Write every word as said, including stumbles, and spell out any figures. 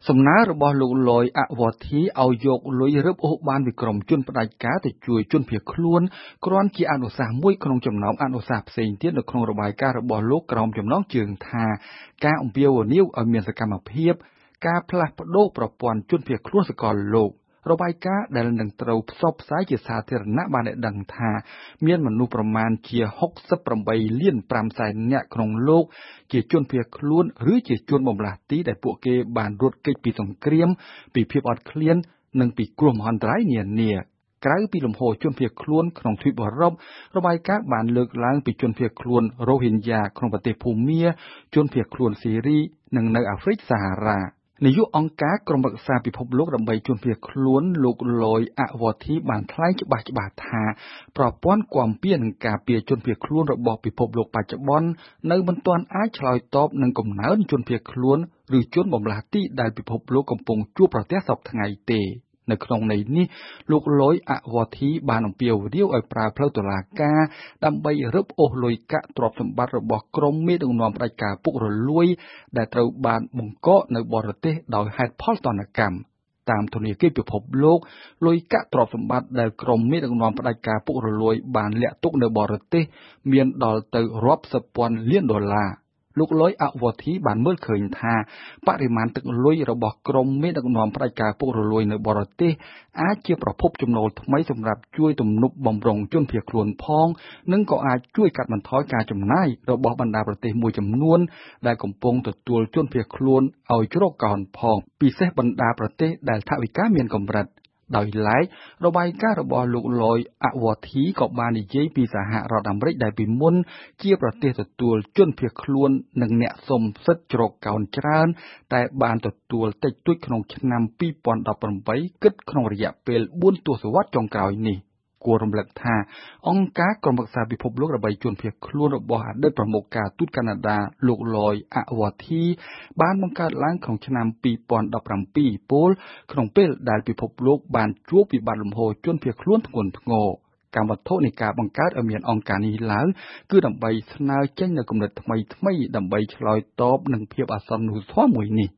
សំណើរបស់លោកលយអវធីឲ្យយកលុយរឹបអូសបានវិក្រមជនផ្ដាច់ការទៅជួយជនភៀសខ្លួនគ្រាន់ជាអនុសាសន៍មួយក្នុងចំណោមអនុសាសន៍ផ្សេងទៀតនៅក្នុងរបាយការណ៍របស់លោកក្រោមចំណងជើងថាការអំពាវនាវឲ្យមានសកម្មភាពការផ្លាស់ប្ដូរប្រព័ន្ធជនភៀសខ្លួនសកលលោករបាយការណ៍ដែលនឹងត្រូវផ្សព្វផ្សាយជាសាធារណៈបានដឹងថាមានមនុស្សប្រមាណជាហុកសិបប្រាំបីលានប្រាំសែននាក់ក្នុងលោកជាជនភៀសខ្លួនឬជាជនបម្លាស់ទីដែលពួកគេបានរត់គេចពីសង្គ្រាមពីភាពអត់ឃ្លាននិងពីគ្រោះមហន្តរាយនានាក្រៅពីលំហូរជនភៀសខ្លួនក្នុងទ្វីបអឺរ៉ុបរបាយការណ៍បានលើកឡើងពីជនភៀសខ្លួនរ៉ូហីញយ៉ាក្នុងប្រទេសភូមាជនភៀសខ្លួនស៊ីរីនិងនៅអាហ្វ្រិកសាហារ៉ានាយកអង្គការក្រមរក្សាពិភពលោកដើម្បីជនភៀសខ្លួនលោកលយអវធីបានថ្លែងច្បាស់ច្បាស់ថាប្រព័ន្ធគាំពៀនិងការពារជនភៀសខ្លួនរបស់ពិភពលោកបច្ចុប្បន្ននៅមិនទាន់អាចឆ្លើយតបនឹងកំណើនជនភៀសខ្លួនឬជនបម្លាស់ទីដែលពិភពលោកកំពុងជួបប្រទះសពថ្ងៃទេនៅក្នុងន័យនេះលោកលយអវធីបានអំពាវនាវឲ្យប្រើផ្លូវតុលាការដើម្បីរឹបអូសលុយកាក់ទ្រព្យសម្បត្តិរបស់ក្រុមមេដឹកនាំផ្ដាច់ការពុករលួយដែលត្រូវបានបង្កកនៅបរទេសដោយហេតុផលទណ្ឌកម្មតាមធនាគារពិភពលោកលុយកាក់ទ្រព្យសម្បត្តិដែលក្រុមមេដឹកនាំផ្ដាច់ការពុករលួយបានលាក់ទុកនៅបរទេសមានដល់ទៅរាប់សិបពាន់លានដុល្លារលោកលយអវធីបានមើលឃើញថាបរិមាណទឹកលុយរបស់ក្រុមមេដឹកនាំផ្ដាច់ការពុករលួយនៅបរទេសអាចជាប្រភពចំណូលថ្មីសម្រាប់ជួយទំនប់បំរុងជនភៀសខ្លួនផងនិងក៏អាចជួយកាត់បន្ថយការចំណាយរបស់បណ្ដាប្រទេសមួយចំនួនដែលកំពុងទទួលជនភៀសខ្លួនឲ្យជ្រកកោនផងពិសេសបណ្ដាប្រទេសដែលថវិកាមានកម្រិតដោយឡែករបាយការណ៍របស់លោកលយអវធីក៏បាននិយាយពីសហរដ្ឋអាមេរិកដែលពីមុនជាប្រទេសទទួលជនភៀសខ្លួននិងអ្នកសុំសិទ្ធិជ្រកកោនច្រើនតែបានទទួលតិចតួចក្នុងឆ្នាំពីរពាន់ដប់ប្រាំបីគិតក្នុងរយៈពេលបួនទសវត្សរ៍ចុងក្រោយនេះគួររំលឹកថាអង្គការក្រមរក្សាពិភពលោកដើម្បីជនភៀសខ្លួនរបស់អតីតប្រមុខការទូតកាណាដាលោកលយអវធីបានបង្កើតឡើងក្នុងឆ្នាំពីរពាន់ដប់ប្រាំពីរពលក្នុងពេលដែលពិភពលោកបានជួបវិបត្តិលំហូរជនភៀសខ្លួនធ្ងន់ធ្ងរកម្មវត្ថុនៃការបង្កើតឲ្យមានអង្គការនេះឡើងគឺដើម្បីស្នើចេញនូវគំនិតថ្មីថ្មីដើម្បីឆ្លើយតបនឹងភាពអសន្នមនុស្សធម៌មួយនេះ